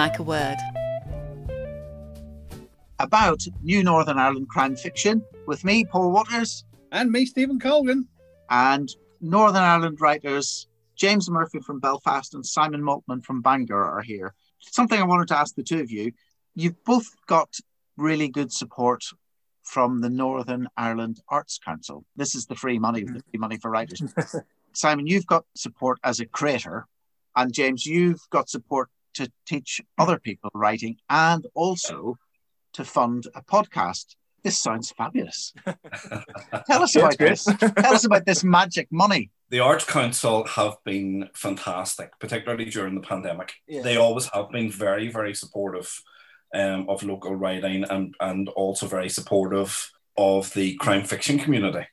like a word. About new Northern Ireland crime fiction with me, Paul Waters. And me, Stephen Colgan. And Northern Ireland writers James Murphy from Belfast and Simon Maltman from Bangor are here. Something I wanted to ask the two of you. You've both got really good support from the Northern Ireland Arts Council. This is the free money for writers. Simon, you've got support as a creator, and James, you've got support to teach other people writing and also to fund a podcast. This sounds fabulous. Tell us about this. Tell us about this magic money. The Arts Council have been fantastic, particularly during the pandemic. Yeah. They always have been very, very supportive of local writing and also very supportive of the crime fiction community.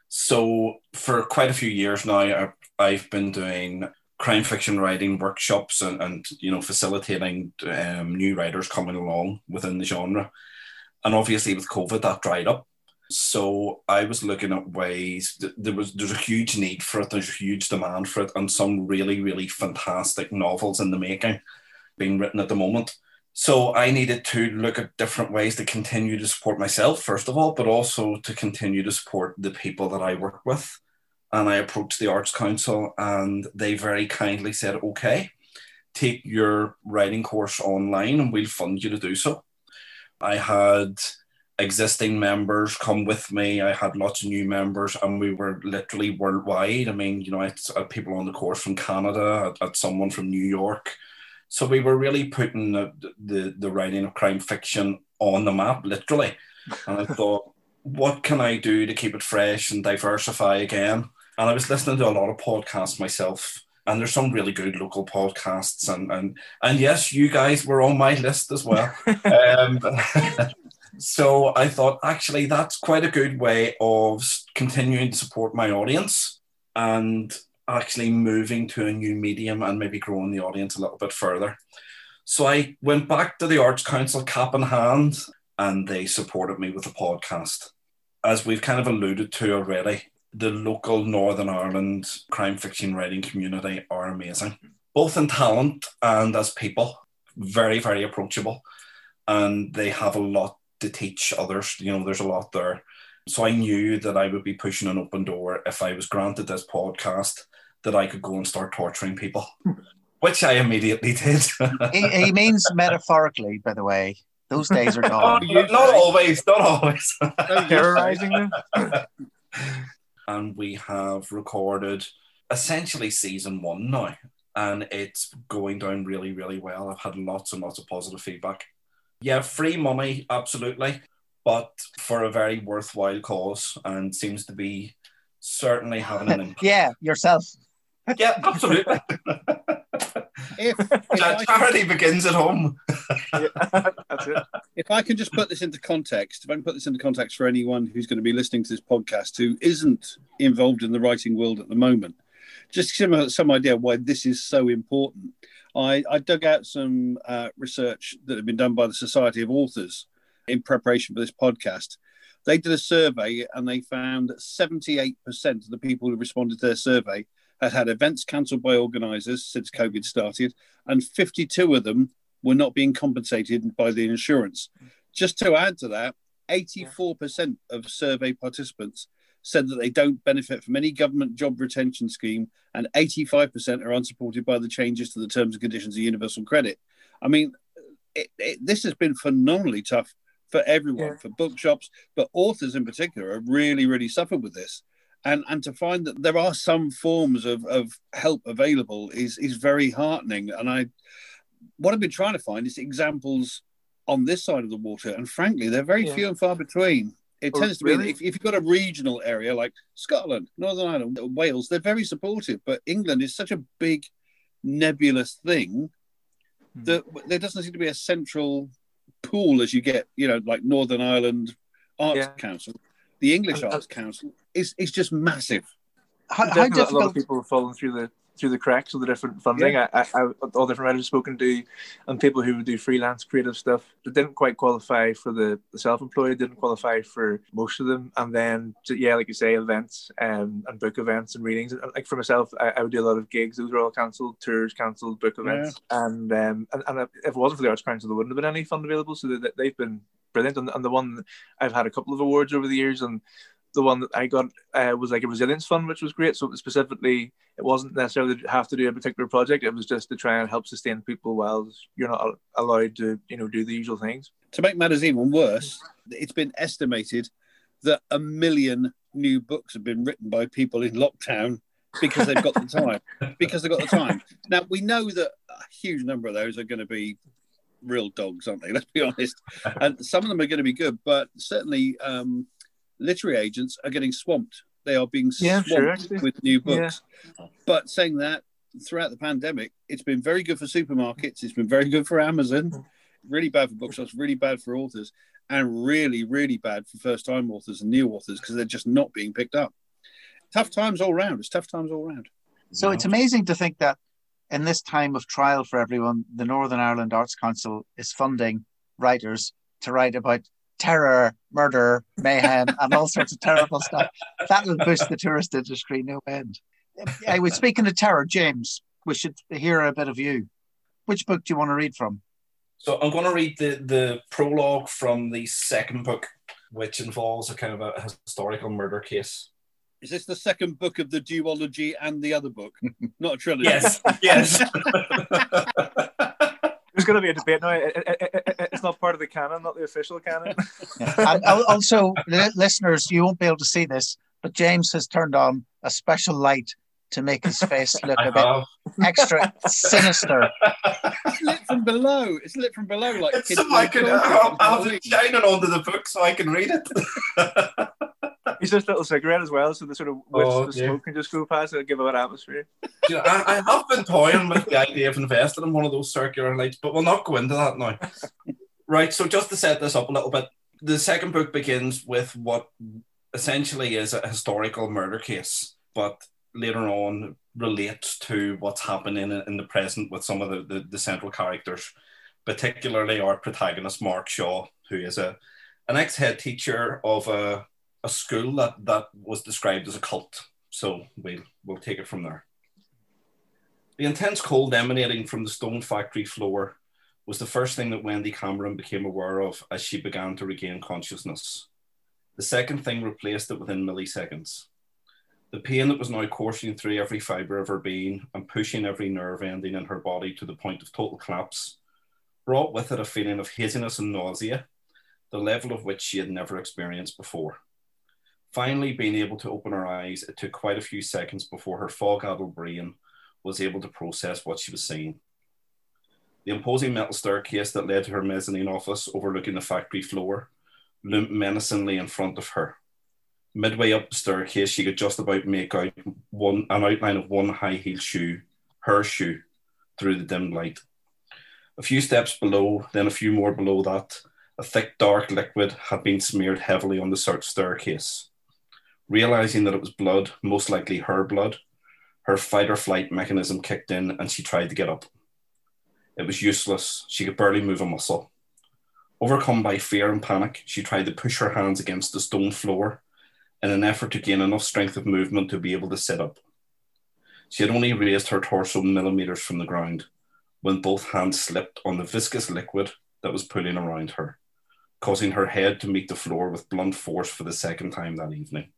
So for quite a few years now, I've been doing crime fiction writing workshops and facilitating new writers coming along within the genre. And obviously with COVID, that dried up. So I was looking at ways, there's a huge need for it, there's a huge demand for it, and some really, really fantastic novels in the making being written at the moment. So I needed to look at different ways to continue to support myself, first of all, but also to continue to support the people that I work with. And I approached the Arts Council and they very kindly said, okay, take your writing course online and we'll fund you to do so. I had existing members come with me. I had lots of new members and we were literally worldwide. I mean, I had people on the course from Canada, I had someone from New York. So we were really putting the writing of crime fiction on the map, literally. And I thought, what can I do to keep it fresh and diversify again? And I was listening to a lot of podcasts myself. And there's some really good local podcasts. And yes, you guys were on my list as well. So I thought, actually, that's quite a good way of continuing to support my audience and actually moving to a new medium and maybe growing the audience a little bit further. So I went back to the Arts Council cap in hand and they supported me with a podcast. As we've kind of alluded to already, the local Northern Ireland crime fiction writing community are amazing, both in talent and as people, very, very approachable. And they have a lot to teach others. There's a lot there. So I knew that I would be pushing an open door if I was granted this podcast, that I could go and start torturing people, which I immediately did. he means metaphorically, by the way. Those days are gone. Not always. Terrorizing them. And we have recorded essentially season 1 now, and it's going down really, really well. I've had lots and lots of positive feedback. Yeah, free money, absolutely, but for a very worthwhile cause, and seems to be certainly having an impact. Yeah, yourself. Yeah, absolutely. Charity begins at home. That's it. If I can just put this into context, for anyone who's going to be listening to this podcast who isn't involved in the writing world at the moment, just to give them some idea why this is so important. I dug out some research that had been done by the Society of Authors in preparation for this podcast. They did a survey and they found that 78% of the people who responded to their survey had events cancelled by organisers since COVID started, and 52 of them were not being compensated by the insurance. Just to add to that, 84% of survey participants said that they don't benefit from any government job retention scheme, and 85% are unsupported by the changes to the terms and conditions of universal credit. I mean, this has been phenomenally tough for everyone, for bookshops, but authors in particular have really, really suffered with this. And to find that there are some forms of help available is very heartening. And what I've been trying to find is examples on this side of the water. And frankly, they're very few and far between. It tends to be, if you've got a regional area like Scotland, Northern Ireland, Wales, they're very supportive. But England is such a big, nebulous thing that there doesn't seem to be a central pool as you get, like Northern Ireland Arts Council. The English Arts Council is just massive. How difficult? A lot of people have fallen through the through the cracks of the different funding. Yeah. I all different writers I've spoken to, and people who would do freelance creative stuff that didn't quite qualify for the self-employed, didn't qualify for most of them, and then like you say, events and book events and readings. And like for myself, I would do a lot of gigs. Those were all cancelled, tours cancelled, book events, and if it wasn't for the Arts Council, there wouldn't have been any fund available. So they've been brilliant, and the one I've had a couple of awards over the years, and the one that I got was like a resilience fund, which was great. So specifically, it wasn't necessarily have to do a particular project. It was just to try and help sustain people while you're not allowed to, do the usual things. To make matters even worse, it's been estimated that 1 million new books have been written by people in lockdown because they've got the time. Now, we know that a huge number of those are going to be real dogs, aren't they? Let's be honest. And some of them are going to be good, but certainly literary agents are getting swamped. They are being swamped with new books. Yeah. But saying that, throughout the pandemic, it's been very good for supermarkets. It's been very good for Amazon. Really bad for bookshops, really bad for authors, and really, really bad for first-time authors and new authors because they're just not being picked up. Tough times all round. It's tough times all round. So it's amazing to think that in this time of trial for everyone, the Northern Ireland Arts Council is funding writers to write about terror, murder, mayhem, and all sorts of terrible stuff. That will boost the tourist industry no end. I was speaking of terror, James. We should hear a bit of you. Which book do you want to read from? So I'm going to read the prologue from the second book, which involves a kind of a historical murder case. Is this the second book of the duology and the other book? Not a trilogy. Yes. There's going to be a debate now. It's not part of the canon, not the official canon. Yeah. And also, listeners, you won't be able to see this, but James has turned on a special light to make his face look a bit extra sinister. It's lit from below. Like it's so I can have it shining onto the book so I can read it. He's just a little cigarette as well, so the sort of the smoke can just go past it and give it an atmosphere. I have been toying with the idea of investing in one of those circular lights, but we'll not go into that now. Right, so just to set this up a little bit, the second book begins with what essentially is a historical murder case, but later on relates to what's happening in the present with some of the central characters, particularly our protagonist, Mark Shaw, who is an ex-head teacher of a school that was described as a cult. So we'll take it from there. The intense cold emanating from the stone factory floor was the first thing that Wendy Cameron became aware of as she began to regain consciousness. The second thing replaced it within milliseconds. The pain that was now coursing through every fibre of her being and pushing every nerve ending in her body to the point of total collapse brought with it a feeling of haziness and nausea, the level of which she had never experienced before. Finally being able to open her eyes, it took quite a few seconds before her fog-addled brain was able to process what she was seeing. The imposing metal staircase that led to her mezzanine office overlooking the factory floor loomed menacingly in front of her. Midway up the staircase, she could just about make out an outline of one high-heeled shoe, her shoe, through the dim light. A few steps below, then a few more below that, a thick, dark liquid had been smeared heavily on the staircase. Realizing that it was blood, most likely her blood, her fight-or-flight mechanism kicked in and she tried to get up. It was useless. She could barely move a muscle. Overcome by fear and panic, she tried to push her hands against the stone floor in an effort to gain enough strength of movement to be able to sit up. She had only raised her torso millimeters from the ground when both hands slipped on the viscous liquid that was pulling around her, causing her head to meet the floor with blunt force for the second time that evening.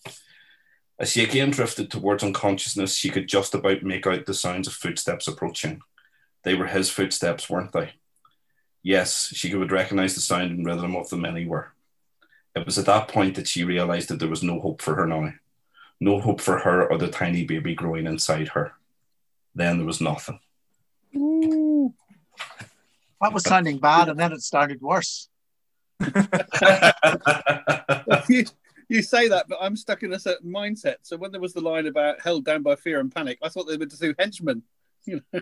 As she again drifted towards unconsciousness, she could just about make out the sounds of footsteps approaching. They were his footsteps, weren't they? Yes, she could recognize the sound and rhythm of them anywhere. It was at that point that she realized that there was no hope for her now. No hope for her or the tiny baby growing inside her. Then there was nothing. That was sounding bad, and then it started worse. You say that, but I'm stuck in a certain mindset. So when there was the line about held down by fear and panic, I thought they were to do henchmen. You know?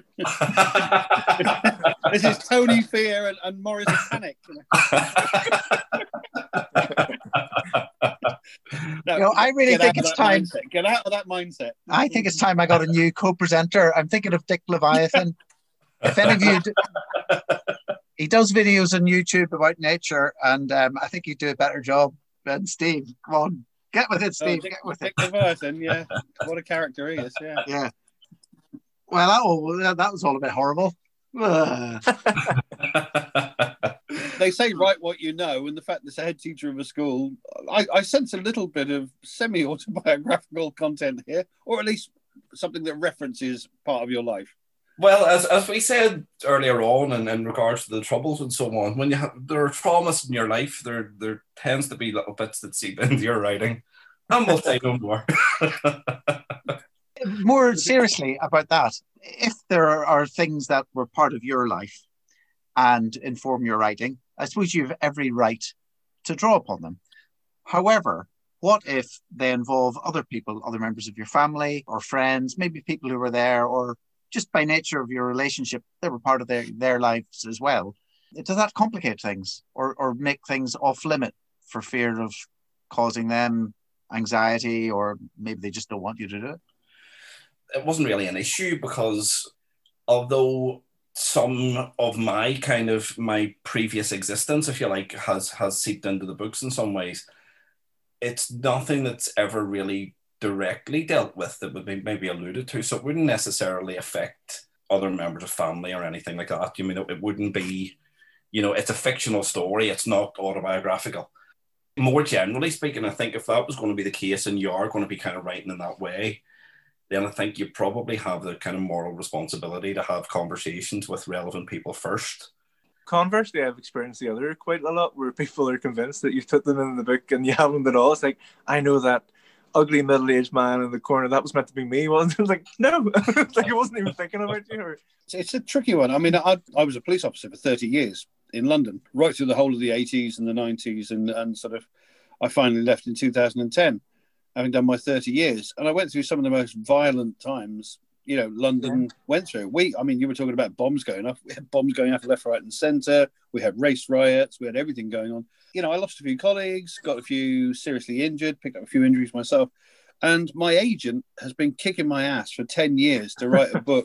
This is Tony Fear and Morris Panic. You know? No, I really think it's time. Get out of that mindset. I think it's time I got a new co-presenter. I'm thinking of Dick Leviathan. If any of you, he does videos on YouTube about nature, and I think he'd do a better job than Steve. Come on, get with it, Steve. Get with Dick it. Leviathan, yeah. What a character he is, yeah. Yeah. Well, that was all a bit horrible. They say write what you know, and the fact that it's a head teacher of a school, I sense a little bit of semi-autobiographical content here, or at least something that references part of your life. Well, as we said earlier on, and in regards to the troubles and so on, when there are traumas in your life, there tends to be little bits that seep into your writing, and we'll say no more. More seriously about that, if there are things that were part of your life and inform your writing, I suppose you have every right to draw upon them. However, what if they involve other people, other members of your family or friends, maybe people who were there, or just by nature of your relationship, they were part of their lives as well? Does that complicate things or make things off limit for fear of causing them anxiety, or maybe they just don't want you to do it? It wasn't really an issue, because although some of my previous existence, if you like, has seeped into the books in some ways, it's nothing that's ever really directly dealt with that would be maybe alluded to. So it wouldn't necessarily affect other members of family or anything like that. You mean, it wouldn't be, it's a fictional story. It's not autobiographical. More generally speaking, I think if that was going to be the case and you are going to be kind of writing in that way, then I think you probably have the kind of moral responsibility to have conversations with relevant people first. Conversely, I've experienced the other quite a lot, where people are convinced that you've put them in the book and you haven't at all. It's like, I know that ugly middle-aged man in the corner, that was meant to be me. Well, it was like, no, it's like I wasn't even thinking about you. It's a tricky one. I mean, I was a police officer for 30 years in London, right through the whole of the 80s and the 90s, and sort of, I finally left in 2010. Having done my 30 years. And I went through some of the most violent times, London went through. You were talking about bombs going off. We had bombs going off left, right, and centre. We had race riots. We had everything going on. I lost a few colleagues, got a few seriously injured, picked up a few injuries myself. And my agent has been kicking my ass for 10 years to write a book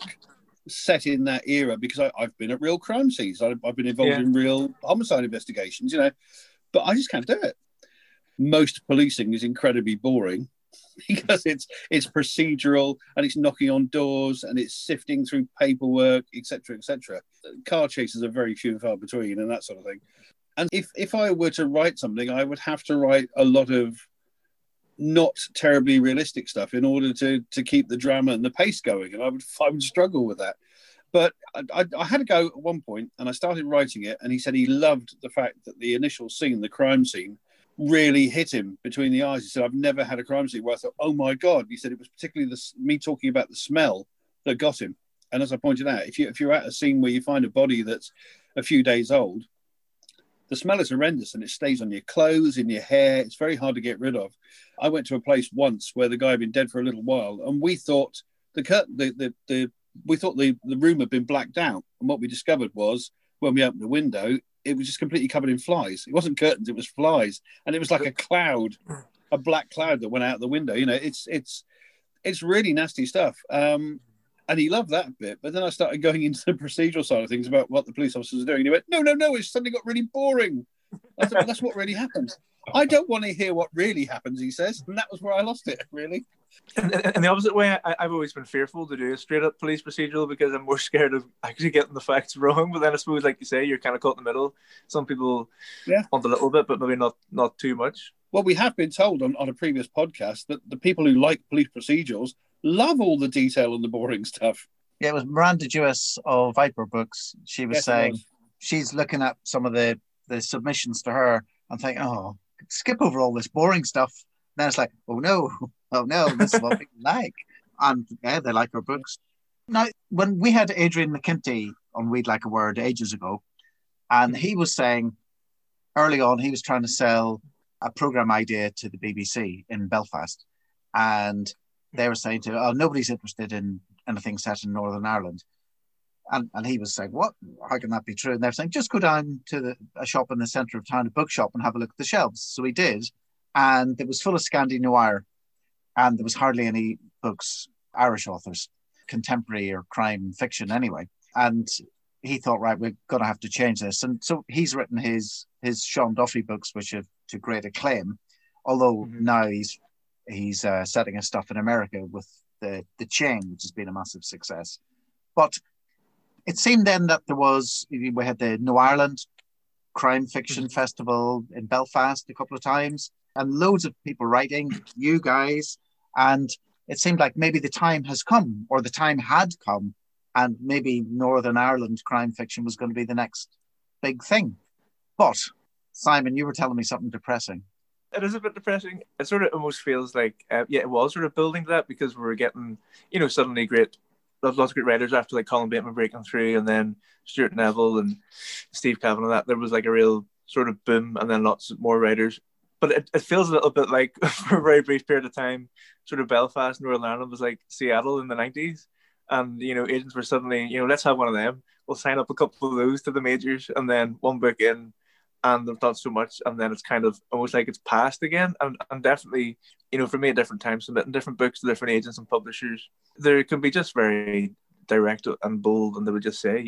set in that era, because I've been at real crime scenes. I've been involved in real homicide investigations, but I just can't do it. Most policing is incredibly boring because it's procedural, and it's knocking on doors, and it's sifting through paperwork, etc., etc. Car chases are very few and far between, and that sort of thing. And if I were to write something, I would have to write a lot of not terribly realistic stuff in order to keep the drama and the pace going, and I would struggle with that. But I had to go at one point, and I started writing it, and he said he loved the fact that the initial scene, the crime scene, really hit him between the eyes. He said, I've never had a crime scene where I thought, oh my God. He said it was particularly me talking about the smell that got him. And as I pointed out, if you're at a scene where you find a body that's a few days old, the smell is horrendous, and it stays on your clothes, in your hair. It's very hard to get rid of. I went to a place once where the guy had been dead for a little while, and we thought the room had been blacked out. And what we discovered was, when we opened the window, it was just completely covered in flies. It wasn't curtains, it was flies. And it was like a cloud, a black cloud that went out the window. It's really nasty stuff. And he loved that bit. But then I started going into the procedural side of things about what the police officers are doing. And he went, no, it's suddenly got really boring. I said, well, that's what really happens. I don't want to hear what really happens, he says. And that was where I lost it, really. In the opposite way, I've always been fearful to do a straight up police procedural, because I'm more scared of actually getting the facts wrong. But then I suppose, like you say, you're kind of caught in the middle. Some people want a little bit, but maybe not too much. Well, we have been told on a previous podcast that the people who like police procedurals love all the detail and the boring stuff. Yeah, it was Miranda Jewis of Viper Books. She was saying she's looking at some of the submissions to her and thinking, oh, skip over all this boring stuff. And then it's like, oh no, this is what people like. And yeah, they like her books. Now, when we had Adrian McKinty on We'd Like a Word ages ago, and he was saying early on he was trying to sell a programme idea to the BBC in Belfast. And they were saying to him, oh, nobody's interested in anything set in Northern Ireland. And he was saying, what? How can that be true? And they're saying, just go down to a shop in the centre of town, a bookshop, and have a look at the shelves. So he did. and it was full of Scandi noir, and there was hardly any books, Irish authors, contemporary or crime fiction anyway. And he thought, right, we're going to have to change this. And so he's written his Sean Duffy books, which have to great acclaim, although now he's setting his stuff in America with the Chain, which has been a massive success. But it seemed then that we had the New Ireland Crime Fiction Festival in Belfast a couple of times, and loads of people writing, you guys, and it seemed like maybe the time has come, or the time had come, and maybe Northern Ireland crime fiction was going to be the next big thing. But, Simon, you were telling me something depressing. It is a bit depressing. It sort of almost feels like, it was sort of building to that, because we were getting, suddenly lots of great writers after like Colin Bateman breaking through, and then Stuart Neville and Steve Kavanagh. That there was like a real sort of boom, and then lots more writers. But it feels a little bit like, for a very brief period of time, sort of Belfast, Northern Ireland was like Seattle in the 90s. And, agents were suddenly, let's have one of them. We'll sign up a couple of those to the majors, and then one book in, and they've done so much, and then it's kind of almost like it's passed again. And definitely, for me at different times, submitting different books to different agents and publishers, there can be just very direct and bold, and they would just say,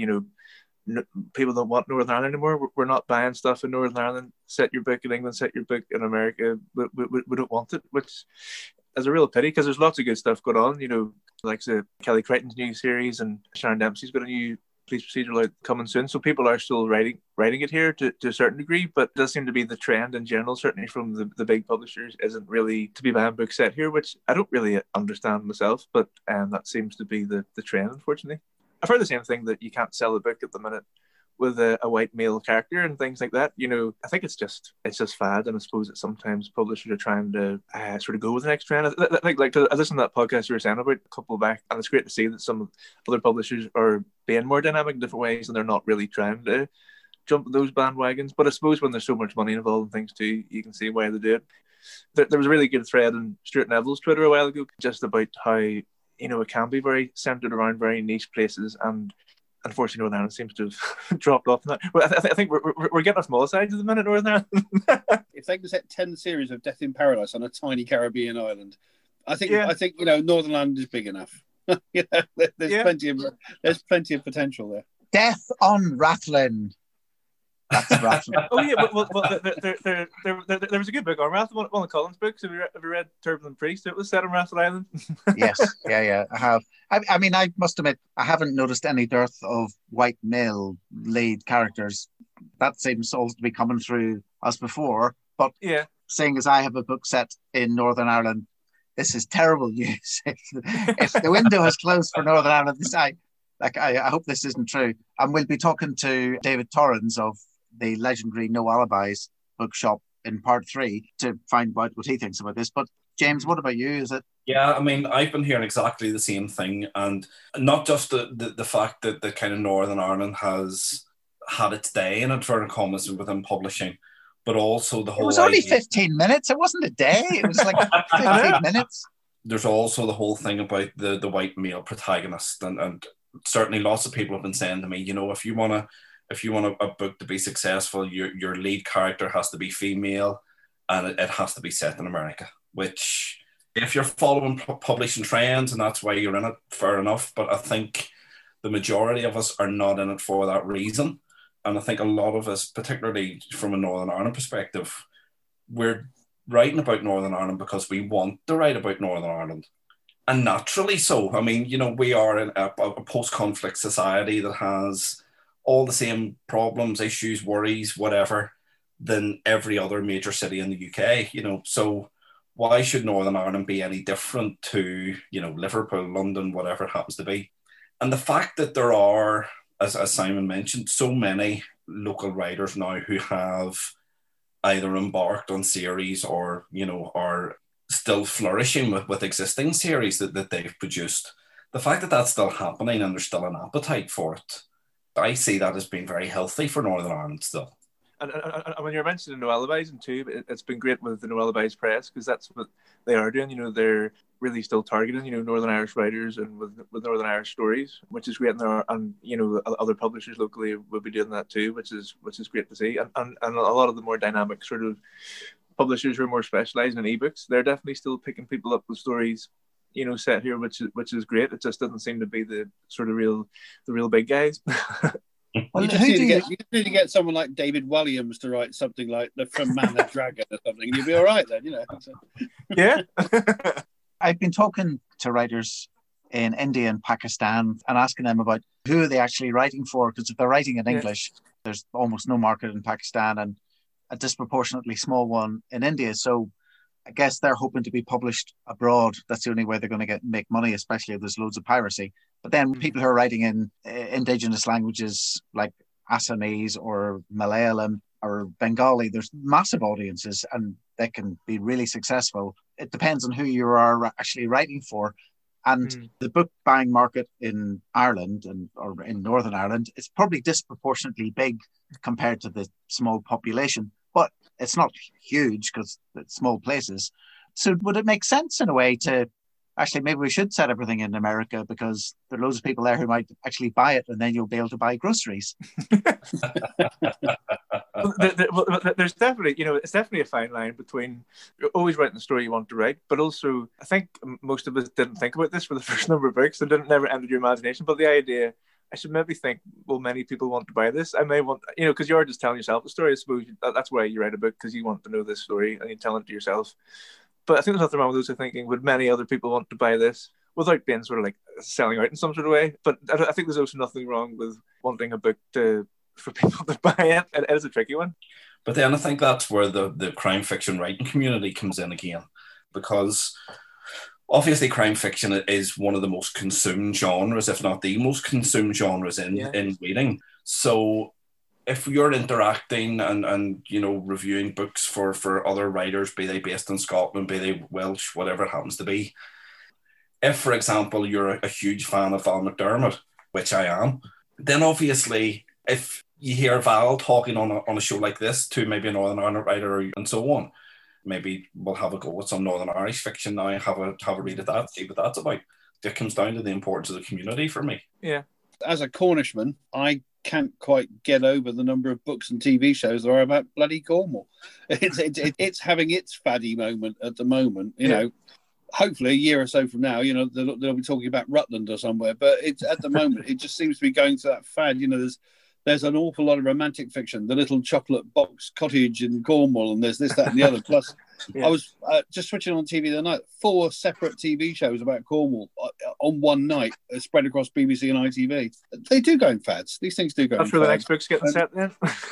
people don't want Northern Ireland anymore. We're not buying stuff in Northern Ireland. Set your book in England, set your book in America. We don't want it, which is a real pity, because there's lots of good stuff going on, like Kelly Crichton's new series, and Sharon Dempsey's got a new police procedural out coming soon. So people are still writing it here to a certain degree, but it does seem to be the trend in general, certainly from the big publishers, isn't really to be buying books set here, which I don't really understand myself, but that seems to be the trend, unfortunately. I've heard the same thing, that you can't sell a book at the minute with a white male character and things like that. I think it's just fad, and I suppose that sometimes publishers are trying to sort of go with the next trend. I listened to that podcast you were saying about a couple back, and it's great to see that some other publishers are being more dynamic in different ways, and they're not really trying to jump those bandwagons. But I suppose when there's so much money involved in things too, you can see why they do it. There was a really good thread on Stuart Neville's Twitter a while ago, just about how it can be very centered around very niche places, and unfortunately Northern Ireland seems to have dropped off in that. Well, I think we're getting our small sides at the minute, Northern Ireland. If they could set 10 series of Death in Paradise on a tiny Caribbean island, I think Northern Ireland is big enough. There's plenty of potential there. Death on Rathlin. That's Rathlin. Oh yeah, well, there was a good book on Rathlin, one of Colin's books. Have you read Turbulent Priest? It was set on Rathlin Island. Yes, yeah, I have. I mean, I must admit, I haven't noticed any dearth of white male lead characters. That seems also to be coming through as before. But seeing as I have a book set in Northern Ireland, this is terrible news. If the window has closed for Northern Ireland, I hope this isn't true. And we'll be talking to David Torrens of the legendary No Alibis bookshop in part 3 to find out what he thinks about this. But James, what about you? Is it? Yeah, I mean, I've been hearing exactly the same thing, and not just the fact that the kind of Northern Ireland has had its day in inverted commas within publishing, but also the whole. It was only 15 minutes. It wasn't a day. It was like 15 minutes. There's also the whole thing about the white male protagonist, and certainly lots of people have been saying to me, if you want a book to be successful, your lead character has to be female, and it has to be set in America. Which, if you're following publishing trends and that's why you're in it, fair enough. But I think the majority of us are not in it for that reason. And I think a lot of us, particularly from a Northern Ireland perspective, we're writing about Northern Ireland because we want to write about Northern Ireland. And naturally so. I mean, we are in a post-conflict society that has all the same problems, issues, worries, whatever, than every other major city in the UK, So why should Northern Ireland be any different to, Liverpool, London, whatever it happens to be? And the fact that there are, as Simon mentioned, so many local writers now who have either embarked on series or, are still flourishing with existing series that they've produced. The fact that that's still happening and there's still an appetite for it, I see that as being very healthy for Northern Ireland still. And when you're mentioning No Alibis and too, it's been great with the No Alibis press, because that's what they are doing. They're really still targeting, Northern Irish writers and with Northern Irish stories, which is great. And other publishers locally will be doing that too, which is great to see. And a lot of the more dynamic sort of publishers who are more specialised in ebooks, they're definitely still picking people up with stories, set here, which is great. It just doesn't seem to be the sort of the real big guys. Well, you just need to get someone like David Williams to write something like the From Man and Dragon or something, and you'll be all right then, So. Yeah. I've been talking to writers in India and Pakistan and asking them about who are they actually writing for, because if they're writing in English, there's almost no market in Pakistan and a disproportionately small one in India. So I guess they're hoping to be published abroad. That's the only way they're going to make money, especially if there's loads of piracy. But then people who are writing in indigenous languages like Assamese or Malayalam or Bengali, there's massive audiences and they can be really successful. It depends on who you are actually writing for. And the book buying market in Ireland or in Northern Ireland is probably disproportionately big compared to the small population, but it's not huge because it's small places. So would it make sense in a way to actually, maybe we should set everything in America because there are loads of people there who might actually buy it and then you'll be able to buy groceries. There's definitely, it's definitely a fine line between you're always writing the story you want to write, but also I think most of us didn't think about this for the first number of books. It never entered your imagination, but the idea, I should maybe think, well, many people want to buy this. I may want, because you're just telling yourself the story. I suppose that's why you write a book, because you want to know this story and you tell it to yourself. But I think there's nothing wrong with those who are thinking, would many other people want to buy this without being sort of like selling out in some sort of way? But I think there's also nothing wrong with wanting a book for people to buy it. It is a tricky one. But then I think that's where the crime fiction writing community comes in again, because obviously crime fiction is one of the most consumed genres, if not the most consumed genres in reading. So if you're interacting and reviewing books for other writers, be they based in Scotland, be they Welsh, whatever it happens to be, if, for example, you're a huge fan of Val McDermott, which I am, then obviously if you hear Val talking on a show like this to maybe a Northern Ireland writer and so on, maybe we'll have a go with some Northern Irish fiction now and have a read of that, see what that's about. It comes down to the importance of the community for me. Yeah. As a Cornishman, I can't quite get over the number of books and TV shows there are about bloody Cornwall. It's having its faddy moment at the moment, you know. Hopefully a year or so from now, they'll be talking about Rutland or somewhere. But it's at the moment, it just seems to be going to that fad. There's an awful lot of romantic fiction, the little chocolate box cottage in Cornwall, and there's this, that, and the other. Plus, I was just switching on TV the other night, 4 separate TV shows about Cornwall on one night, spread across BBC and ITV. They do go in fads. These things do go in fads. That's where the next book's getting set then.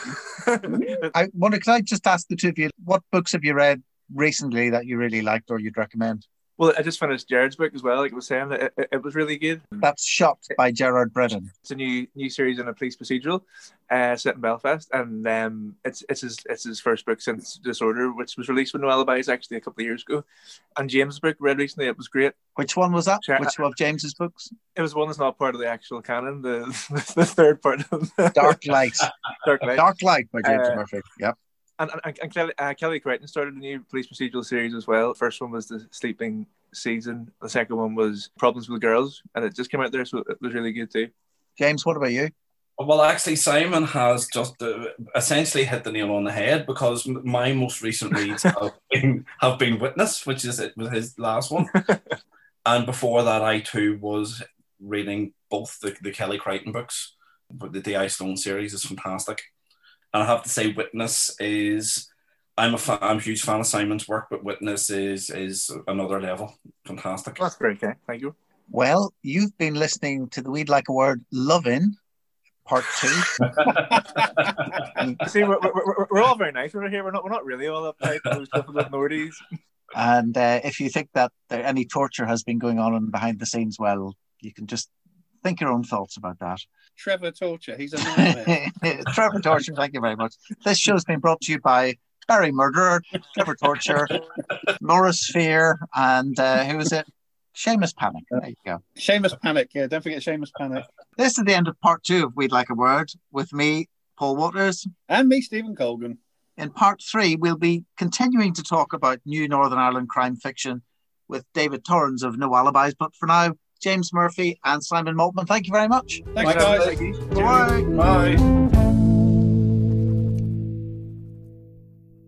I wonder, could I just ask the two of you, what books have you read recently that you really liked or you'd recommend? Well, I just finished Jared's book as well. Like I was saying, it was really good. That's Shot by Gerard Bredon. It's a new series in a police procedural set in Belfast, and it's his first book since Disorder, which was released with No Alibis actually a couple of years ago. And James' book read recently, it was great. Which one was that? Which one of James's books? It was one that's not part of the actual canon. The third part of Dark Light. Dark Light by James Murphy. Yep. And Kelly Crichton started a new police procedural series as well. The first one was The Sleeping Season. The second one was Problems with Girls. And it just came out there, so it was really good too. James, what about you? Well, actually, Simon has just essentially hit the nail on the head, because my most recent reads have been Witness, which is his last one. And before that, I too was reading both the Kelly Crichton books. But the D.I. Stone series is fantastic. And I have to say, Witness is... I'm a huge fan of Simon's work, but Witness is another level. Fantastic. That's very okay. Thank you. Well, you've been listening to the We'd Like a Word Lovin' Part 2. See, we're all very nice over here. We're not really all uptight. Those difficult Nordies. And if you think that any torture has been going on behind the scenes, well, you can just think your own thoughts about that. Trevor Torture, he's a nightmare. Trevor Torture, thank you very much. This show's been brought to you by Barry Murderer, Trevor Torture, Laura Sphere, and who is it? Seamus Panic. There you go. Seamus Panic, yeah. Don't forget Seamus Panic. This is the end of part 2 of We'd Like a Word with me, Paul Waters. And me, Stephen Colgan. In part 3, we'll be continuing to talk about new Northern Ireland crime fiction with David Torrens of No Alibis. But for now, James Murphy and Simon Maltman, thank you very much. Thanks, guys. Bye. Bye.